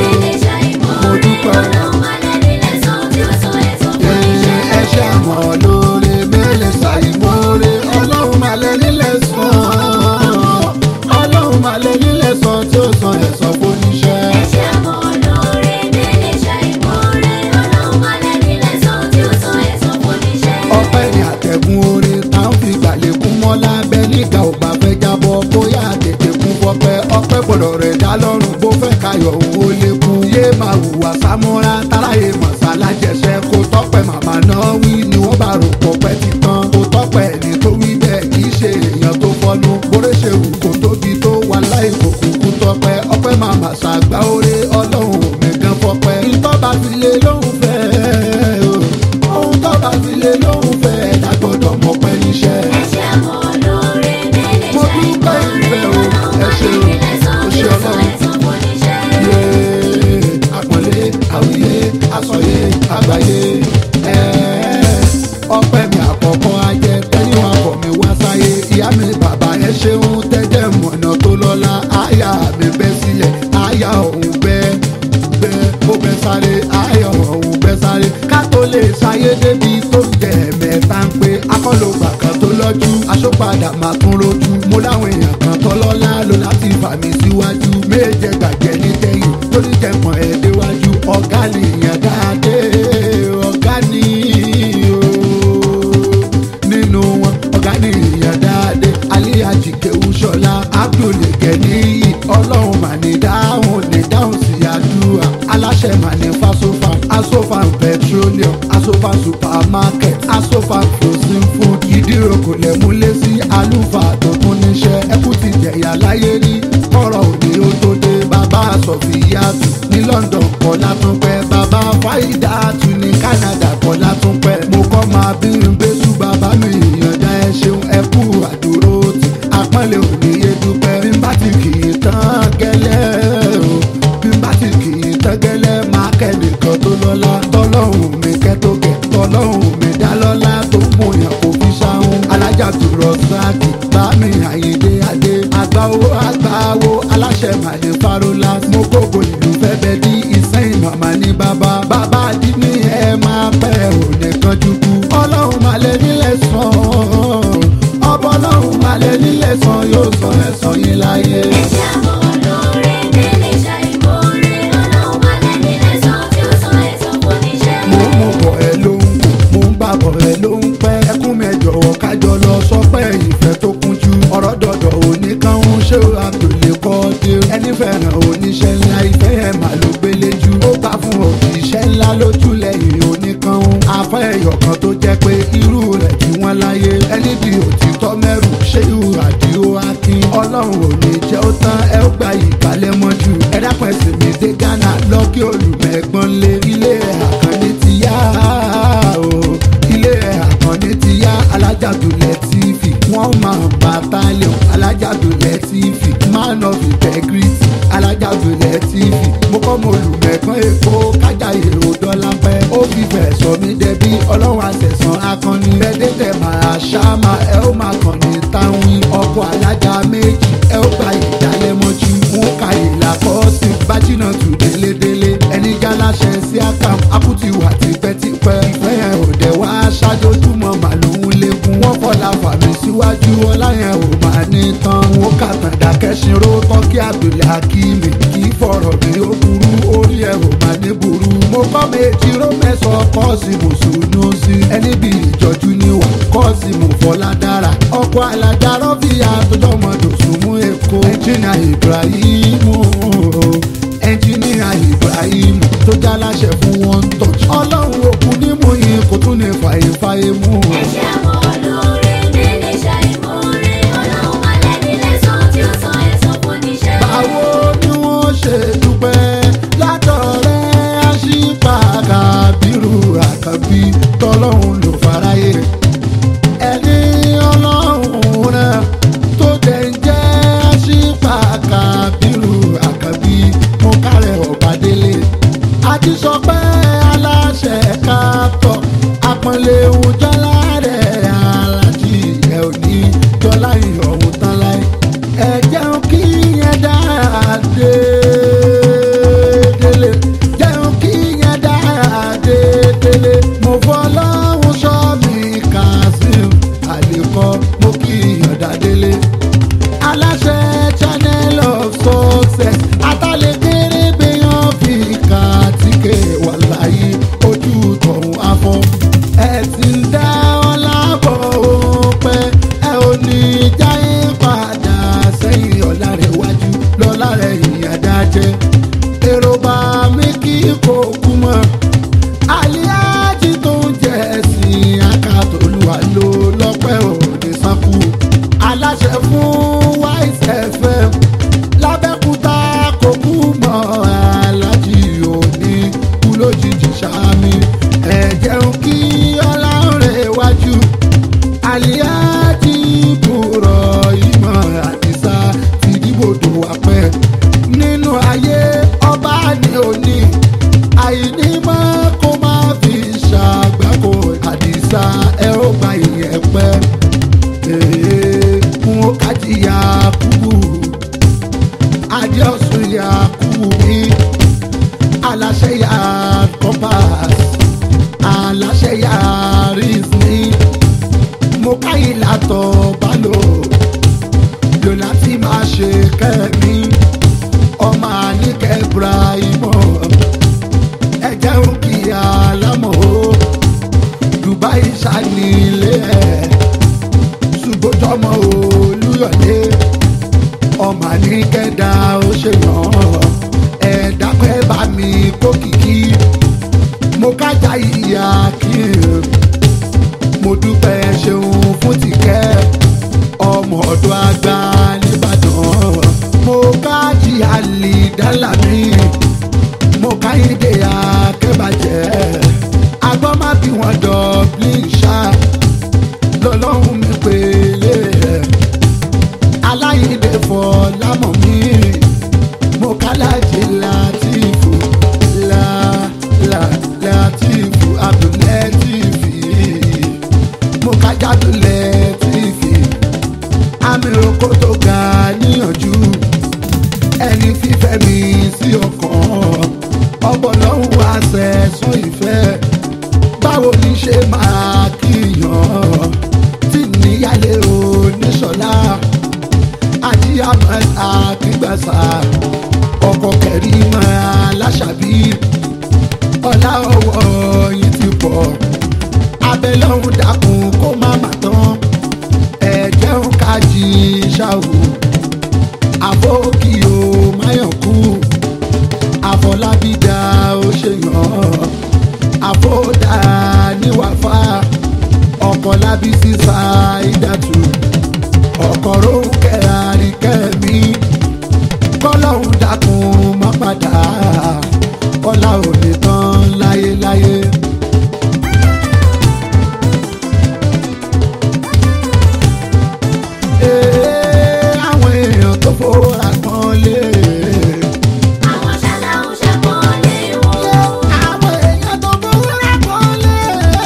mo dúpẹ́. Ẹ ṣé àmọ́ lóore mẹ́lẹ̀ ṣàìmọ́re ọlọ́run máa lẹ nílẹ̀ sàn. Ọlọ́run máa lẹ nílẹ̀ sàn tí ó san ẹ̀san fóníṣẹ́. Ọpẹ́ ni àtẹ̀gùn oore tá ń fi gbàlékún mọ́ lábẹ́ nígbà ò bá fẹ́ jábọ́ bóyá tètè kún fọpẹ́. Ọpẹ́ gbọ́dọ̀ rẹ̀ dá lọ́rùn bó fẹ́ káyọ̀ òun ó lékún. Yé máa hùwà sámúra táráyé mọ̀sálá jẹsẹ́ kó tọ́pẹ́ màmá náà wí ni wọ́n bá rò pọ̀pẹ́ ti tán. Kó tọ́pẹ́ ẹni tó wí bẹ́ẹ̀ kì í ṣe èèyàn tó fọnú. Bóré ṣe wù kó tóbi tó wà láì kò kúkú tọ́pẹ́. Ọpẹ́ màmá ṣàgbá oore ọlọ́run òmè gan fọpẹ́. Ìtọ́ba fi lé lóhùn fẹ́ o. Ohun tọ́ba fi lé lóhùn fẹ́ ẹ̀dá gbọ́dọ̀ mọ̀pẹ́ níṣẹ́. Mo dúpẹ́ ìfẹ́ o, ẹ ṣé o, o ṣé ọlọ́run. Yé àpọ̀nlé àwíyé àsọyé àgbáyé. Ọpẹ́ mi àkọ́kọ́ ajẹ́ tẹ́yìn akọ̀ mi wá sáyé. Ìyá mi bàbá ẹ ṣeun tẹ́jẹ́ mọ̀nà tó lọ́lá. Àyà mi bẹ́ sílẹ̀, àyà òun bẹ́ ó bẹ́ sáré, àyà òun bẹ́ sáré. Ká tó lè sáyé débi tó jẹ mẹ́ta ń pé akọ́lọ́gbà kan tó lọ́jú aṣọ́padà máa tún rojú. Mo láwọn èèyàn kan tọ́lọ́lá ló láti fà mí síwájú. Méje gbàgbẹ́ ní tẹ́yìn lórí jẹ̀pọ̀n ẹ̀ déwájú. Ọ̀gá nìyẹn dáadé ọ̀gá ní o nínú wọn. Ọ̀gá nìyẹn dáadé Aliyaji Kewusola Abdul Geniyi ọlọ́run mà ní dáhùn sí àdúrà. Aláṣẹ mà ní Fasofam Asofam Petroleum Asofam Supermarket Asofam Frozen Food ìdíròkò lẹ́múlé sí àlùfáà tó tún níṣẹ́. Ẹkú ti jẹ̀yà láyé rí kọ́rọ̀ òní ó tó dé. Bàbá Sọ̀fìyàtù ní London Kọ́lá tún pẹ́. Bàbá Fáídàtù ní Canada Kọ́lá tún pẹ́. Mo kọ́ máa bí n gbésù bàbá mi ìyànjá ẹ ṣeun ẹ kú àdúró tì. Àpọ́nlé òní yé dúpẹ́. Bí n bá ti kì í tán gẹ́lẹ́ o. Bí n bá ti kì í tán gẹ́lẹ́ máa kẹ́lẹ̀ kan tó lọ́lá. Tọ́lọ́hùn mi kẹ́ tó kẹ́ tọ́lọ́hùn mi dá lọ́lá tó mú yàn kó fi ṣáhùn. Alájà dùrọ̀ sáàkì bá mi Àyìndé adé. Àgbáwo aláṣẹ màdé farola. Mo kókò ìlú fẹ́ bẹ dí Ìsẹ́yìn màmá ní bàbá. Bàbá dí ní ẹ máa pẹ́ òní kan jùkú. Ọlọ́run máa lẹ nílẹ̀ sàn. Ọbọ̀ ọlọ́run máa lẹ nílẹ̀ sàn yóò sọ ẹ̀san yín láyé. Mo bọ̀ ẹ ló ń kù, mo ń bàbọ̀ ẹ ló ń pẹ́. Ẹkún mi ẹ jọ̀wọ́ kájọ lọ sọpẹ́ ìfẹ́ tó kúnjú. Ọ̀rọ̀ dọ̀dọ̀ òní kan ń ṣé àtòlè kọ́ dé. Ẹni fẹ́ràn oníṣẹ́ ńlá ìfẹ́ ẹ̀ mà ló gbélé jù. Ó bá fún òṣìṣẹ́ ńlá lójú lẹ́yìn oníkan ń. Afẹ́ ẹ̀yọ̀ kan tó jẹ́ pé irú rẹ̀ kí wọ́n láyé. Ẹni bí òtítọ́ mẹ́rù ṣé irú àdìo akin. Ọlọ́run ò ní jẹ́ ó tán ẹ ó gba ìkàlẹ̀ mọ́jú. Ẹ dápẹ́ sí mi dé Ghana lọ́kí olùmẹ̀gbọ́n lé. Ilé àkànní ti yá o. Ilé àkànní ti yá alájàdùlẹ̀ TV. Wọ́n máa ń battalion alájàdùlẹ̀ TV. Man of integrity alájàdùlẹ̀ TV. Mo kọ́ mo olùmẹ̀gbọ́n Èkó kájà èrò dọ́là pẹ́. Ó fi fẹ̀ sọ mí dẹbí ọlọ́run àṣẹ̀sán akọni. Bẹ́ẹ̀dẹ́tẹ̀ máa ṣáàmà ẹ ó máa kàn ní táwọn. Ọkọ̀ alájà méjì ẹ ó gba ìdálẹ́mọ́jú. Wọ́n ka ìlà kọ́ọ̀sì bájínà tù délédélé. Ẹni jáláṣẹ sí àkàm akúti wà tipẹ́tipẹ́. Ìfẹ́ yẹn ò dẹ̀ wá ṣáájojúmọ́ màlúù lékún. Wọ́n fọlá fà mí síwájú ọlá yẹn ò máa ní tán. Wọ́n kàtàn dákẹ́sìn ró tọ́kí Abdul Hakimi. Kì í fọ̀rọ̀ bí ó burú orí ẹ̀ ò máa ní burú. Mo kọ́ méjì ró mẹ́sàn-án kọ́ọ̀sì mùsùlùmí. Ẹni bí ìjọ́jú níwà kọ́ọ̀sì mú fọlá dára. Ọkọ̀ alájà rọ́bìyà tó jọmọdò súnmú Èkó. Ẹnjìnà Ibrahim ẹnjìníà Ibrahim tó jáláṣẹ fún wọn touch. Ọlọ́run òkú ní mú yín kò tún ní fàyèfàyè mú. Ẹ̀ṣẹ̀ mọ́ lóore nílé ṣàìmọ́re ọlọ́run máa lẹ́ni lẹ́sàn tí ó san ẹ̀san fún níṣẹ́. Báwo ni wọ́n ṣe dúpẹ́ látọ̀rẹ́ àṣìpá Kábírù Àkànbí tọ́lọ́run ló faraye. Ẹni ọlọ́run náà tó dẹ̀ ń jẹ́ àṣìpá Kábírù Àkànbí mo kárẹ̀ ọ̀bá délé. A ti sọ pé aláṣẹ káàtọ̀ àpọ́nlé ohun jọ́lá rẹ̀ alájí ẹ̀ ò ní jọ́lá ìyọ̀hún tán láì. Ẹ jẹun kí ẹ dáadé délé. together ó ṣe yàn ẹ̀dá pẹ́ bá mi kó kìkì mo kájà ìyá kí n mo dúpẹ́ ṣeun fún tìkẹ́ ọmọ ọ̀dọ́ àgbà nìbàdàn mo kájí àlè dálà mi mo káyédè akẹ́bàjẹ́ agbọ́n má bí wọn dọ̀bí ṣá lọ́lọ́run mi pèlè aláyédè fọ́ lámọ̀ mi mo kálájì látìfù látìfù abdulẹ́tìfì mo kájádù lẹ́tìfì àmì oko tó ga níyànjú ẹni fífẹ́ mi sí ọkàn ọbọ̀lọ́hún wá sẹ́sán ìfẹ́ báwo ni ṣe máa kíyàn tí níyàlé oníṣọ̀lá àti àmọ́ àkíngbàsá ọkọ̀ kẹrí máa láṣàbí ọlá ọwọ́ yìí ti pọ̀ abẹ́lọ́hún dákun kó má má tán ẹ̀jẹ̀ ń kájí ṣáwó àbókì ó máyànkú àfọlábídà ó ṣe yàn àfọdà níwàfà ọkọ̀ lábí sísá ìdàtú ọkọ̀ rónkẹ́ àríkẹ́mi kọ́lọ́hún dákun má padà kọ́lá ò ní tán láyéláyé. Àwọn èèyàn tó fowó ra kan lé. Àwọn ṣáláhùn ṣàpọ́nlé wọn. Àwọn èèyàn tó fowó ra kan lé.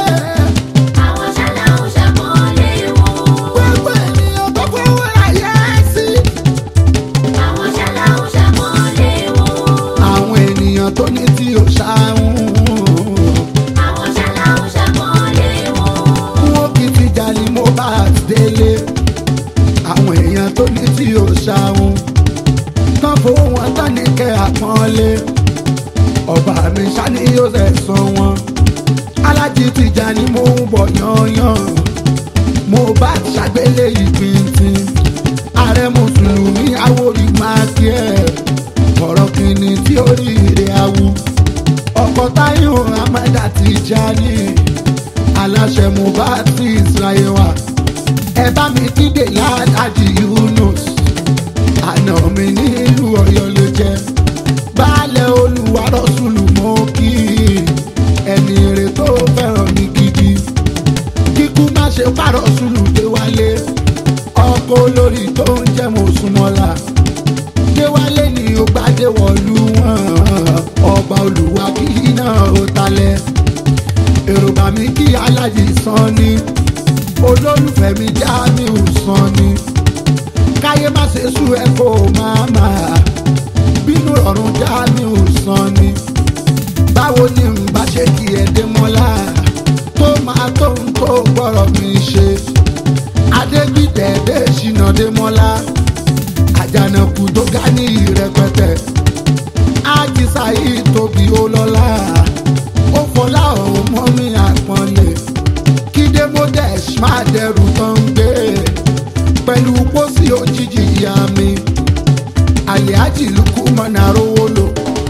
Àwọn ṣáláhùn ṣàpọ́nlé wọn. Gbogbo ènìyàn tó fowó ra yẹ sí. Àwọn ṣáláhùn ṣàpọ́nlé wọn. Àwọn ènìyàn tó ní tí ò ṣáhùn. Àwọn ṣáláhùn ṣàpọ́nlé wọn. Wọ́n kì í ti jà ní mo bá délé. Àwọn èèyàn tó ní tí ò ṣáhùn. Tán fowó wọn tán ní kẹ́ àpọ́nlé. Ọba mi ṣá ni yóò ṣẹ̀san wọn. Alájí Tìjà ni mo ń bọ̀ yányán. Mo bá ṣàgbélé ìpíntín. Ààrẹ Mùsùlùmí Àwórì máa kí ẹ̀. Ọ̀rọ̀ kìíní tí oríire awu. Ọkọ̀ Táyọ̀ Amẹ́dà Tìjàní. Aláṣẹ Mohbad ti Israel wa. Ẹ bá mi kíde Láàdájì Yunus. Àná mi nílùú Ọ̀yọ́ ló jẹ́. Baálẹ̀ Olúwarọ̀sùlù mọ́ kí ẹni rè tó fẹ́ràn mi gidi. Kíkú má ṣe pàrọ̀ sùlù dé wálé. Ọkọ̀ olórí tó ń jẹ́ Mọ́súnmọ́lá. Déwálé ni ó gbádé wọ̀lú wọn. Ọba Olúwa kí náà ó talẹ̀. Èrò bá mi kí Alájì Sanni. Olólùfẹ́ mi Jamiu Sanni. Káyé má ṣe sú ẹ kó máa máa. Bínú ọ̀run Jamiu Sanni. Báwo ni n bá ṣe kí ẹ dé mọ́lá? Tó máa tó ń tó gbọ́rọ̀ mi ṣe. Adégbìtẹ̀ dé ṣìnà dé mọ́lá. Àjànàkú tó ga ní ìrẹpẹtẹ. Àjíṣà yìí tóbi ó lọ́lá. Ó fọlá òun mọ́ mi àpọ́nlé. Kídé Modesh máa dẹrù tó ń gbé. Pẹ̀lú pósí òjijì ìyá mi. Àlìájì lukú mọ́nà rówó lò.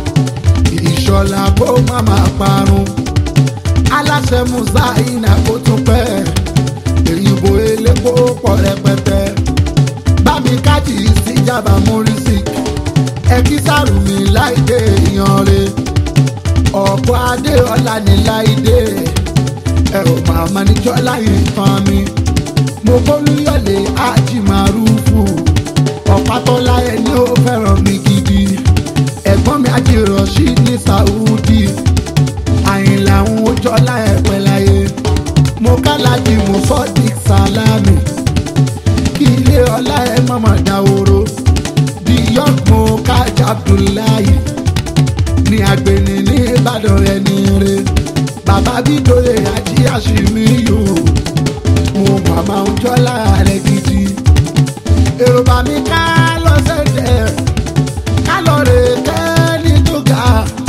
Ìṣọ̀lá kó má máa parun. Aláṣẹ Musa iná kó tún pẹ́. Èyìnbó elépo pọ̀ rẹpẹtẹ. Bámi kájì síjàmbá Mórísì. Ẹ kí Sàrùmí láìdé èèyàn re. Ọ̀pọ̀ Adéọlá ní láìdé. Ẹ ò màmá níjọ́ láyé tán mi. Mo bólúyọ̀lé ájì màrúfù. Ọ̀pátọ́lá ẹni ó fẹ́ràn mi gidi. Ẹ̀gbọ́n mi Ajírọ̀ṣí ní Saudi. Àyìnlá ń wójọ́lá ẹ̀pẹ́ láyé. Mo kálájì mo Sodiq Salami. Kí ilé ọlá ẹ mọ̀mọ́ dáwòrò. Di yọ̀gbọ̀n kájà Abdullahi. Ní àgbẹ̀ni ní Ìbàdàn ẹni re. Bàbá Bídòrè àjí àṣìmí yòó. Mo màmá ń jọ́lá rẹ̀ gidi. Èrò bá mi ká lọ́sẹ̀dẹ̀. Ká lọ rè kẹ́ ní tó ga.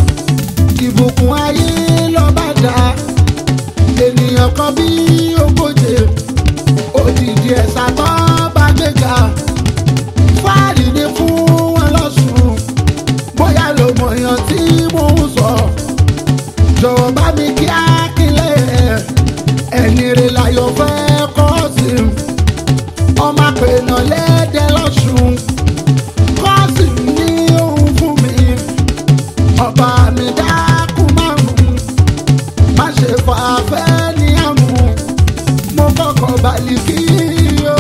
Ìbùkún ayé lọ bá dá. Ènìyàn kan bí ogóje. Òdìdí ẹ̀sà tó bá gbéga. Fáàrí ni fún wọn jọ̀wọ́ bá mi kí Akílẹ̀ ẹni rẹ̀ láyọ̀ fẹ́ kọ́ sí ọmọ àpènà lẹ́dẹ̀ lọ́sùn kọ́ sí ní òun fún mi ọba mi dákú márùn má ṣe fàáfẹ́ ní àmú mo kọ́kọ́ balẹ̀ kí o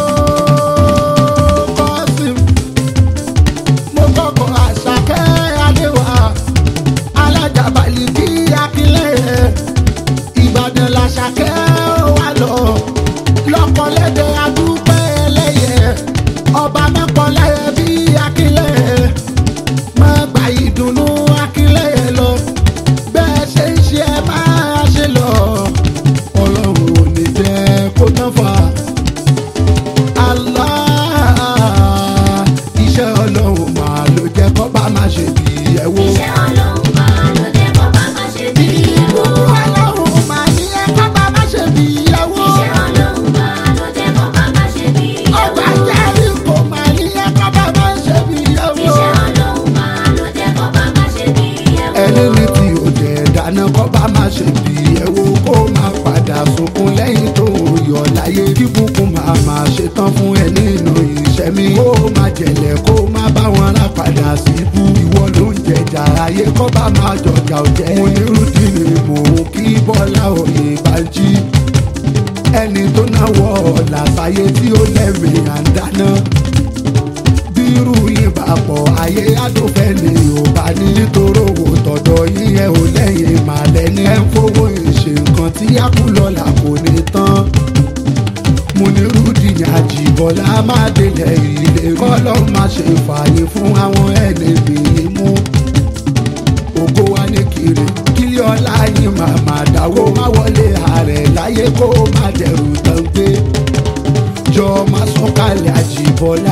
kọ́ sí mo kọ́kọ́ Àṣàkẹ́ Adéwà alájà balẹ̀ kí Akílẹ̀ Ìbàdàn l'Àṣàkẹ́ wà lọ lọ́kọ̀lẹ́dẹ̀ adúpẹ́ ẹlẹ́yẹ ọba mẹ́kọ̀lẹ́yẹ bí Akílẹ̀ má gba ìdùnnú Akílẹ̀ lọ bẹ́ẹ̀ ṣe ń ṣe ẹ máa ṣe lọ ọlọ́run ò ní jẹ́ kó tán fà Allah iṣẹ́ ọlọ́run máa ló jẹ́ kó bá má ṣe bí ẹ wò. Iṣẹ́ Ọlọ́run máa ló jẹ́ kó bá má ṣe bí ẹ wò. Ọlọ́run máa ní ẹ kó bá má ṣe bí ẹ wò. Iṣẹ́ Ọlọ́run máa ló jẹ́ kó bá má ṣe bí ẹ wò. Ọba jẹ́rìí kò máa ní ẹ kó bá má ṣe bí ẹ wò. Iṣẹ́ Ọlọ́run máa ló jẹ́ kó bá má ṣe bí ẹ wò. Ẹni ní tí ò jẹ́ dáná kó bá má ṣe bí ẹ wò kó máa padà sunkún lẹ́yìn tó yọ̀ láyé kí bùkún máa ṣe tán fún ẹ nínú ìṣẹ́mi kó má jẹ̀lẹ̀ kó má bá wọn rà padà síbú ìwọ ló ń jẹjà ayé kó bá má jọjà ọ̀jẹ́ mo ní rúdìní mò ń kí Bọ́lá òye Bánjí ẹni tó náwó làṣàyè tí ó lẹ́mìí à ń dáná bírú yín bá pọ̀ ayé adófẹ́ ni ò bá ní nítorí owó tọ̀dọ̀ yín ẹ ò lẹ́yìn màlẹ́ ní ẹ ń fowó ìṣe nǹkan tí a kú lọ́la kò ní tán mo ní rúdìní Àjíbọ́lá má délẹ̀ ilé kọ́lọ́ má ṣe fààyè fún àwọn ẹni bìí mú ògo wa ní kiri kílí ọlá yín màmá dáwó má wọlé ààrẹ láyé kó má dẹrù tán gbé jọ má sọ̀kalẹ̀ Àjíbọ́lá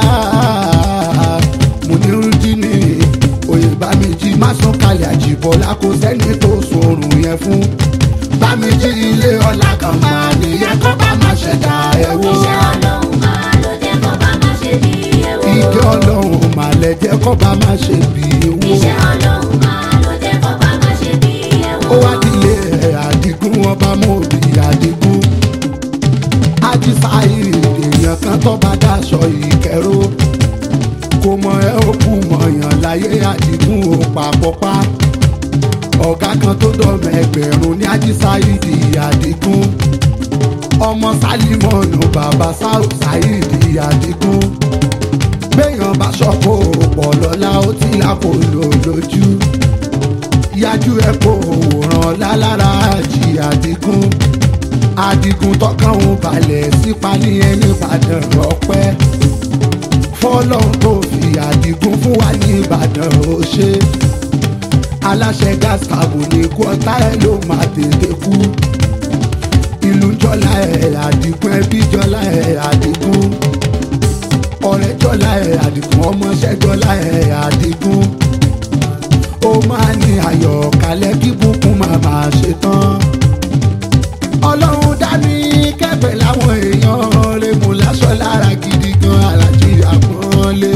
Mùnírùdíní Oyèbáméjì má sọ̀kalẹ̀ Àjíbọ́lá kò sẹ́ni tó sọ̀rùn yẹn fún Báméjì ilé ọlá kan máa nìyẹn kó bá má ṣẹ̀dá ẹ̀ wò. Iṣẹ́ Ọlọ́run máa ló jẹ́ kó bá má ṣe bí ẹ wò. Ìjọ Ọlọ́run mà lẹ jẹ́ kó bá má ṣe bí wò. Iṣẹ́ Ọlọ́run máa ló jẹ́ kó bá má ṣe bí ẹ wò. Ó wá dílé Àdìgún ọba mọ́bí Àdìgún Àjíṣà èèyàn kan tó bá dáṣọ ìkẹrò kò mọ ẹ ó kú mọ̀yàn láyé Àdìgún ò pàpọ̀pá ọ̀gá kan tó dọ̀mọ̀ ẹgbẹ̀rún ní Àjíṣà Àdìgún ọmọ Sálímọ̀nù bàbá Sáù Sáìdì Àdìgún gbẹ̀yàn bá ṣọ́kò pọ̀ lọ́la ó ti lápò lò lójú yájú ẹ kó òwòrán lálára Àjí Àdìgún Àdìgún tọkàn ń balẹ̀ sípa ní ẹni Ìbàdàn ọpẹ́ fọlọ́n tó fi Àdìgún fún wa ní Ìbàdàn ó ṣe aláṣẹ gas cabo ní kọ́tà ẹ̀ ló máa tètè kú ìlú jọlá ẹ̀ Àdìgún ẹbí jọlá ẹ̀ Àdìgún ọ̀rẹ́ jọlá ẹ̀ Àdìgún ọmọọṣẹ́ jọlá ẹ̀ Àdìgún ó máa ní ayọ̀ kalẹ̀ kí bùkún máa ṣe tán ọlọ́run dá mi kẹ́fẹ́ láwọn èèyàn rẹ̀ mú láṣọ lára gidi gan alájí àpọ́nlé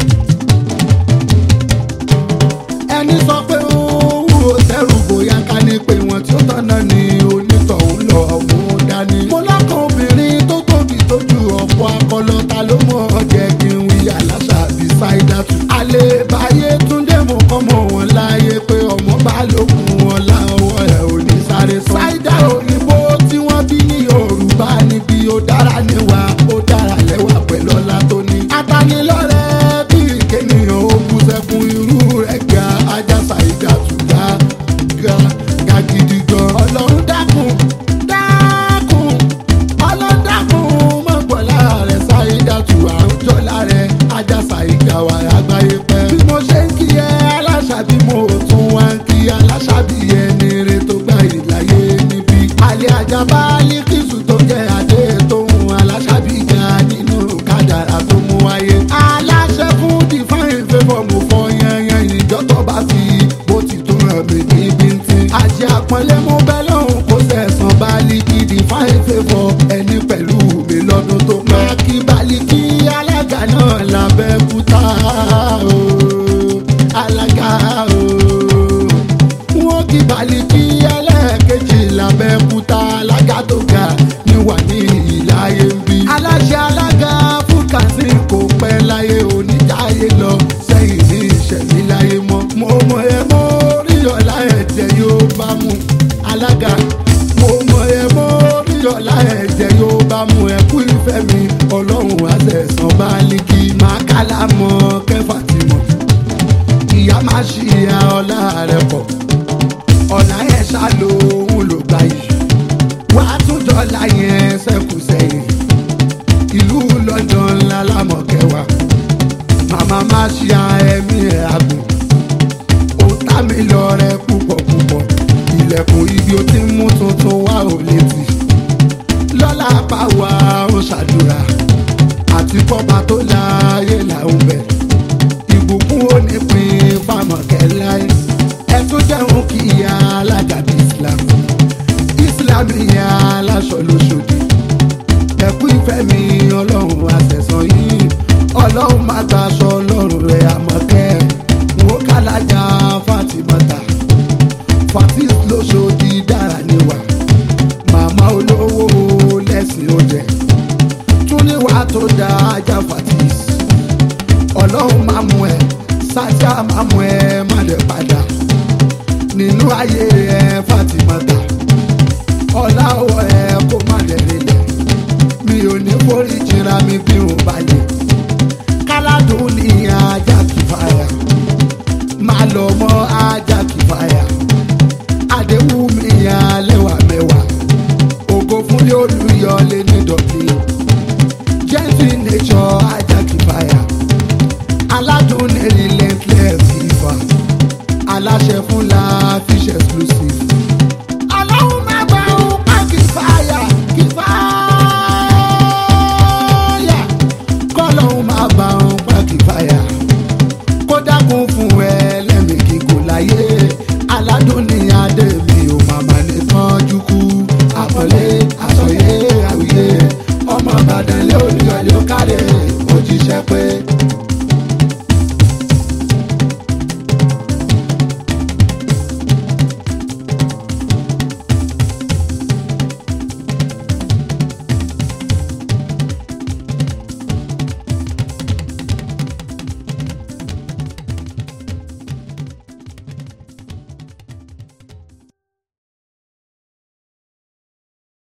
ẹni sọ pé ó wúro tẹ́rù bóyá ká ní pé wọ́n tí ó tọ́nà ní onítọ̀hún lọ mú dání. mo lọ́kàn obìnrin tó tóbi tó ju ọ̀pọ̀ akọlọ ta ló mọ̀ ọ́ jẹ́ kí n wí aláṣà bíi ṣáídàtú. àlè báyé túndé mo kọ́ mọ̀ wọ́n láyé pé ọmọ bá lókun wọn láwọ̀ ẹ̀ ò ní sáré sọ. ṣáídà òyìnbó tí wọ́n bí ní Yorùbá níbi ó dára níwà ó dára lẹ́wà pẹ̀lú ọlá tó ní. atanilọ́rẹ́ bí kéèyàn ó bú sẹ́kún irú rẹ̀ ga ajá Ṣáídàtú ga gidi gan. Ọlọ́run dákun Ọlọ́run dákun mọ̀gbọ́lá rẹ̀ Ṣáídàtú àrùjọ́lá rẹ̀ ajá Ṣáídà wà àgbáyé pẹ́. bí mo ṣe ń kí ẹ aláṣà bí mo tún wá ń kí aláṣà bí ẹni rẹ̀ tó gbà ìláyé níbí. alẹ́ ajá bá Líkísù tó jẹ́ adé tó ń aláṣà bí ga nínú kádàrá tó mú wáyé. aláṣẹ fún Divine Favour mo fọ yanyan ìjọ tó bá fi bó ti tún ràn mí níbi tí. àjẹ àpọ́nlé mo bẹ́ lọ́hùn kó sẹ̀sán Bálíkì Divine Favour ẹni pẹ̀lú mi lọ́dún tó pẹ́. kí Bálíkì alága náà l'Abẹ́òkúta o alága o. wọ́n Bálíkì Bálíkì ẹlẹ́ẹ̀kejì làbẹ́kúta alága tó ga níwà ní ìláyé ń bí. aláṣẹ alága fún kàṣí kò pẹ́ láyé oníjàyé lọ sẹ́yìn ní ìṣẹ̀lí láyé mọ́. mo mọ ẹ mọ́ ríyọ̀lá ẹ̀jẹ̀ yóò bá mú alága. mo mọ ẹ mọ́ ríyọ̀lá ẹ̀jẹ̀ yóò bá mú ẹkú ìfẹ́ mi ọlọ́run àṣẹ̀sán Bálíkì máa kálá mọ́ kẹfà tí mo ìyá máa ṣìyà ọlá rẹ̀ pọ̀ ọ̀la yẹn ṣá lòun ló gbà yìí wá tún dọ́là yẹn ṣẹ́kù sẹ́yìn ìlú London ńlá lámọ̀kẹwàá màmá máa ṣìyà ẹ̀mí ẹ̀ àgùn ó tá mi lọ rẹ̀ púpọ̀ púpọ̀ ilẹ̀kùn ibi ó ti mú tuntun wá ò létí lọ́la pa wá ó ṣàdúrà àti kọ́ba tó láàyè làwọn bẹ̀ ìbùkún ó ní pín fámọ̀kẹ́ láyé ẹ tún jẹun kí ìyá alága bí Islam ìyá aláṣọ lóṣòdì ẹkú ìfẹ́ mi ọlọ́run àtẹ̀sán yìí ọlọ́run má gbaṣọ ọlọ́run rẹ̀ àmọ̀kẹ́ wò kálájà Fatimata Fatis lóṣòdì dára níwà màmá olówó lẹ́sìn oúnjẹ tún níwà tó dá ajá Fatis ọlọ́run má mú ẹ sájà má mú ẹ má dẹ̀ padà nínú ayé ẹ Fatimata ọlá ọwọ́ ẹ kó má dẹ̀ lélẹ̀ mi ò ní forí jìra mi bí n balẹ̀ káládùn ní ajá kìfàyà má lọ mọ́ ajá kìfàyà àdéhùn mi yà lẹ́wà mẹ́wàá ògo fúnlé olùyọlé ní dọ̀bí gentle nature ajá kìfàyà aládùn ní relentless ìfà aláṣẹ fún la fish exclusive. Ọlọ́run máa bá òun pa kìfàyà kìfàyà kọ́lọ́run máa bá òun pa kìfàyà kó dákun fún ẹ lẹ́mìí kíkún láyé aládùn ní adé mi ò màmá nìkan jukú àpọ̀lé àsọyé àwíyé ọmọ Ìbàdàn lé olùyọ̀lé ó kárẹ̀ òjíṣẹ́ pé.